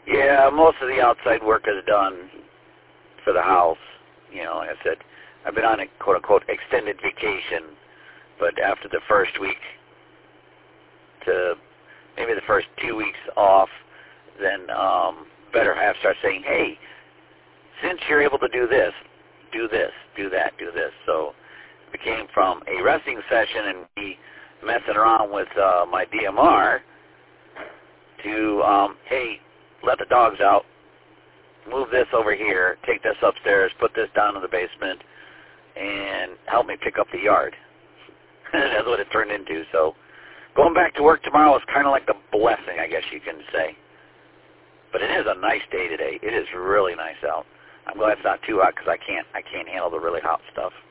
Yeah, most of the outside work is done for the house. You know, like I said, I've been on a quote-unquote extended vacation, but after the first week to maybe the first 2 weeks off, then better half starts saying, hey, since you're able to do this, do this, do that, do this. So it became from a resting session and me messing around with my DMR to, hey, let the dogs out, move this over here, take this upstairs, put this down in the basement, and help me pick up the yard. That's what it turned into. So going back to work tomorrow is kind of like a blessing, I guess you can say. But it is a nice day today. It is really nice out. I'm glad it's not too hot because I can't handle the really hot stuff.